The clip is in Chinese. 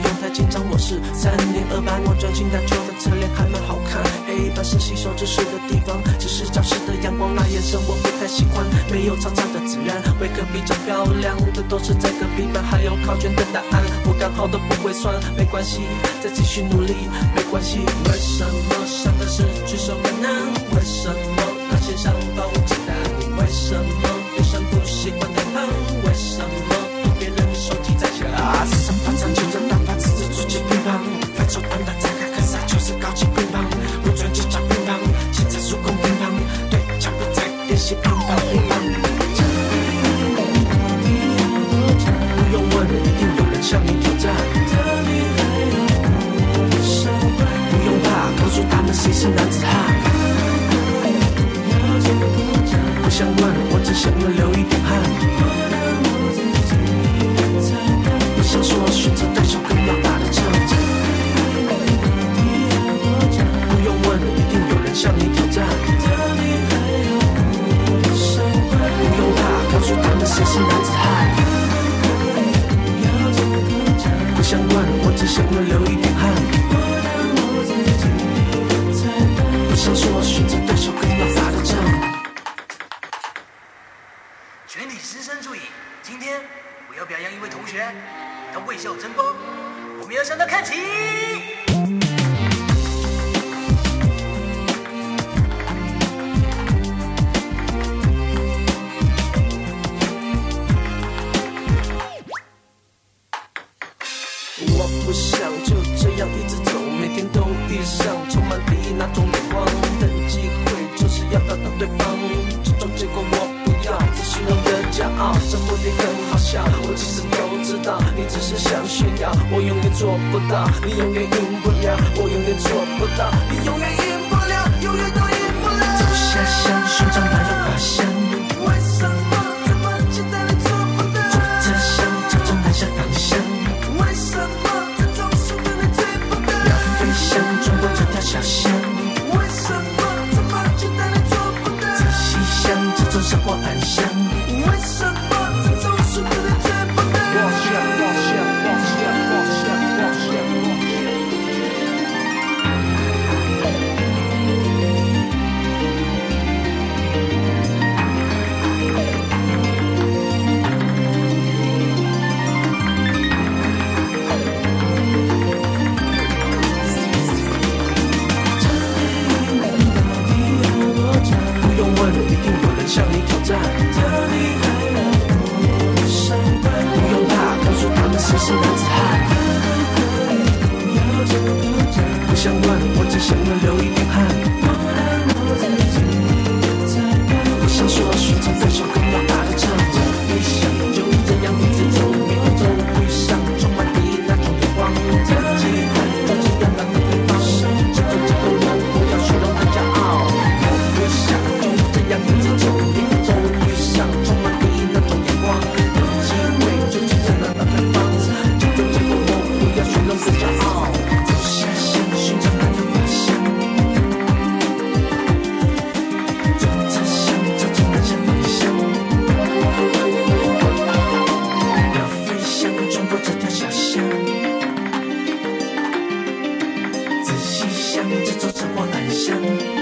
用太紧张模式。3年2班，我转进大旧的侧脸还蛮好看。黑板是吸收知识的地方，只是教室的阳光那眼神我不太喜欢。没有操场的自然，会课比较漂亮的都是在隔壁班，还有考卷的答案，我刚好都不会算，没关系，再继续努力，没关系。为什么上课时举手更难？为什么那线上放鸡蛋？为什么女生不喜欢脸庞？为什么别人手机在响？四三八三九人打发自己出去乒乓，反手短打再看看啥就是高级乒乓，不转去找乒乓，现在速攻乒乓，对墙壁在练习乒乓乒乓。不用问，一定有人向你挑战。不用怕，告诉他们谁是男子汉。不想问，我只想要流一点汗。不想说选择对手更要打得仗。不用问，一定有人向你挑战。不用怕，告诉他们谁是男子汉。不想问，我只想要流一点汗。不想说选择对手更要打得仗。 全体师生注意，今天我要表扬一位同学，他为校争光，我们要向他看齐。 我不想就这样一直走，每天都遇上充满敌意那种眼光，等机会就是要打倒对方，这种结果我不要，只虚荣的骄傲，这目的很好笑，我其实都知道，你只是想炫耀，我永远做不到，你永远赢不了，我永远做不到，你永远赢不了，永远都赢不了。走下乡，寻找那种发香，为什么这么简单你做不到？做这项，朝着南下方向，为什么这种速度你追不到？要飞翔，穿过这条小巷，为什么这么简单你做不到？仔细想，这种生活安详，为什么这种速度你追不到？往下，往下，往下，往下，往下，往下。不用问，一定有人向你挑战。不用怕，告诉他们谁是男子汉。不想问，我只想要流一点汗。不想说选择对手更要打得仗。不想就这样一直走，每天都遇上充满敌意那种眼光。自己还专心要打对方，这种结果让我要虚荣的骄傲。不想就这样一直走，每天都遇上充满敌意那种眼光。有机会就去这样打对方，这种结果我不要虚荣的骄傲。走下乡，寻找那种发香。走这乡，朝着南下方向。要飞翔，穿过这条小巷。仔细想，这种生活安详。